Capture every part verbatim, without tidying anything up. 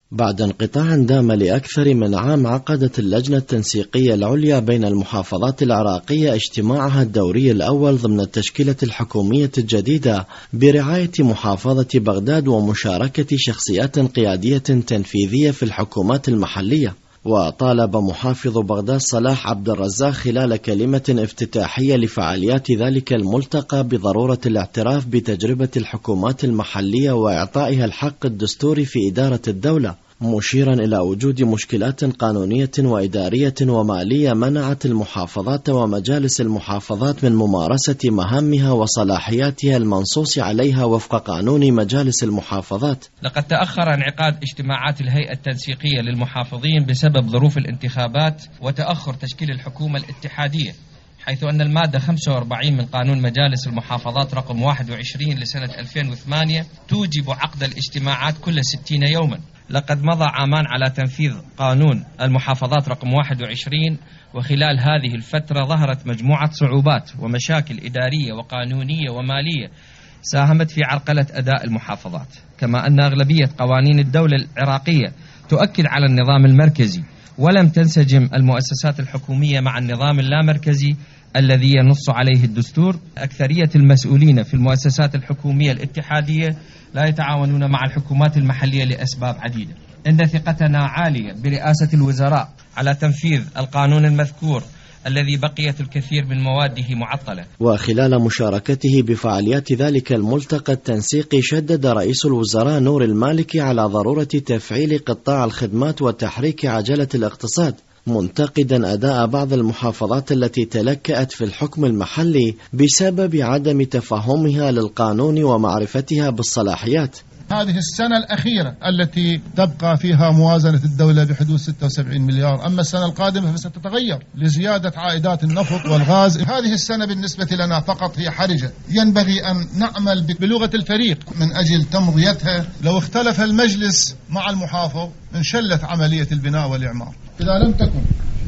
بعد انقطاع دام لأكثر من عام، عقدت اللجنة التنسيقية العليا بين المحافظات العراقية اجتماعها الدوري الأول ضمن التشكيلة الحكومية الجديدة برعاية محافظة بغداد ومشاركة شخصيات قيادية تنفيذية في الحكومات المحلية. وطالب محافظ بغداد صلاح عبد الرزاق خلال كلمة افتتاحية لفعاليات ذلك الملتقى بضرورة الاعتراف بتجربة الحكومات المحلية وإعطائها الحق الدستوري في إدارة الدولة، مشيرا إلى وجود مشكلات قانونية وإدارية ومالية منعت المحافظات ومجالس المحافظات من ممارسة مهامها وصلاحياتها المنصوص عليها وفق قانون مجالس المحافظات. لقد تأخر انعقاد اجتماعات الهيئة التنسيقية للمحافظين بسبب ظروف الانتخابات وتأخر تشكيل الحكومة الاتحادية، حيث أن المادة خمسة وأربعين من قانون مجالس المحافظات رقم واحد وعشرين لسنة ألفين وثمانية توجب عقد الاجتماعات كل ستين يوما. لقد مضى عامان على تنفيذ قانون المحافظات رقم واحد وعشرين، وخلال هذه الفترة ظهرت مجموعة صعوبات ومشاكل إدارية وقانونية ومالية ساهمت في عرقلة أداء المحافظات، كما أن أغلبية قوانين الدولة العراقية تؤكد على النظام المركزي، ولم تنسجم المؤسسات الحكومية مع النظام اللامركزي الذي ينص عليه الدستور. أكثرية المسؤولين في المؤسسات الحكومية الاتحادية لا يتعاونون مع الحكومات المحلية لأسباب عديدة. إن ثقتنا عالية برئاسة الوزراء على تنفيذ القانون المذكور الذي بقيت الكثير من مواده معطلة. وخلال مشاركته بفعاليات ذلك الملتقى التنسيقي، شدد رئيس الوزراء نور المالكي على ضرورة تفعيل قطاع الخدمات وتحريك عجلة الاقتصاد، منتقدا أداء بعض المحافظات التي تلكأت في الحكم المحلي بسبب عدم تفهمها للقانون ومعرفتها بالصلاحيات. هذه السنة الأخيرة التي تبقى فيها موازنة الدولة بحدود ستة وسبعين مليار، أما السنة القادمة فستتغير لزيادة عائدات النفط والغاز. هذه السنة بالنسبة لنا فقط هي حرجة، ينبغي أن نعمل بلغة الفريق من أجل تمضيتها. لو اختلف المجلس مع المحافظ انشلت عملية البناء والإعمار. إذا لم تكن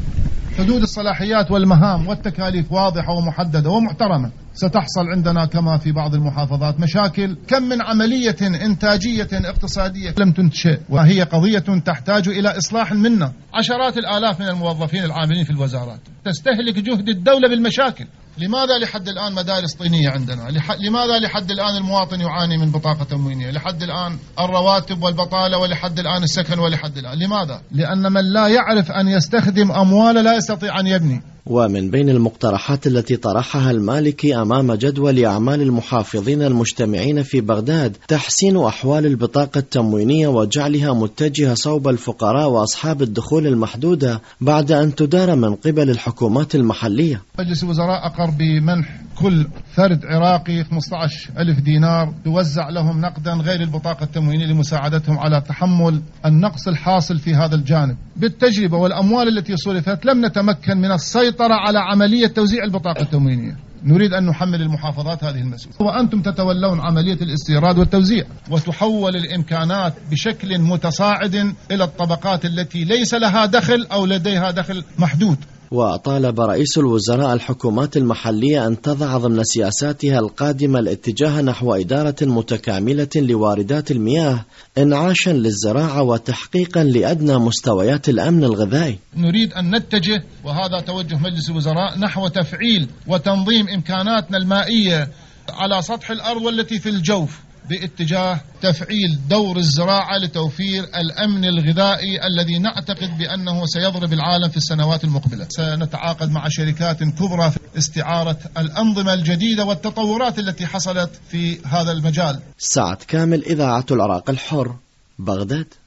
حدود الصلاحيات والمهام والتكاليف واضحة ومحددة ومحترمة، ستحصل عندنا كما في بعض المحافظات مشاكل. كم من عملية إنتاجية اقتصادية لم تنشئ، وهي قضية تحتاج إلى إصلاح منا. عشرات الآلاف من الموظفين العاملين في الوزارات تستهلك جهد الدولة بالمشاكل. لماذا لحد الآن مدارس طينية عندنا؟ لماذا لحد الآن المواطن يعاني من بطاقة تموينية؟ لحد الآن الرواتب والبطالة، ولحد الآن السكن، ولحد الآن لماذا؟ لأن من لا يعرف أن يستخدم أموال لا يستطيع أن يبني. ومن بين المقترحات التي طرحها المالكي أمام جدول أعمال المحافظين المجتمعين في بغداد تحسين أحوال البطاقة التموينية وجعلها متجهة صوب الفقراء وأصحاب الدخول المحدودة بعد أن تدار من قبل الحكومات المحلية. مجلس الوزراء أقر بمنح كل فرد عراقي خمسة عشر ألف دينار توزع لهم نقدا غير البطاقة التموينية لمساعدتهم على تحمل النقص الحاصل في هذا الجانب. بالتجربة والأموال التي صرفت لم نتمكن من السيطرة على عملية توزيع البطاقة التموينية. نريد أن نحمل المحافظات هذه المسؤولية، وأنتم تتولون عملية الاستيراد والتوزيع، وتحول الإمكانات بشكل متصاعد إلى الطبقات التي ليس لها دخل أو لديها دخل محدود. وطالب رئيس الوزراء الحكومات المحلية أن تضع ضمن سياساتها القادمة الاتجاه نحو إدارة متكاملة لواردات المياه، إنعاشا للزراعة وتحقيقا لأدنى مستويات الأمن الغذائي. نريد أن نتجه، وهذا توجه مجلس الوزراء، نحو تفعيل وتنظيم إمكاناتنا المائية على سطح الأرض والتي في الجوف، باتجاه تفعيل دور الزراعة لتوفير الأمن الغذائي الذي نعتقد بأنه سيضرب العالم في السنوات المقبلة. سنتعاقد مع شركات كبرى في استعارة الأنظمة الجديدة والتطورات التي حصلت في هذا المجال. سعد كامل، إذاعة العراق الحر، بغداد.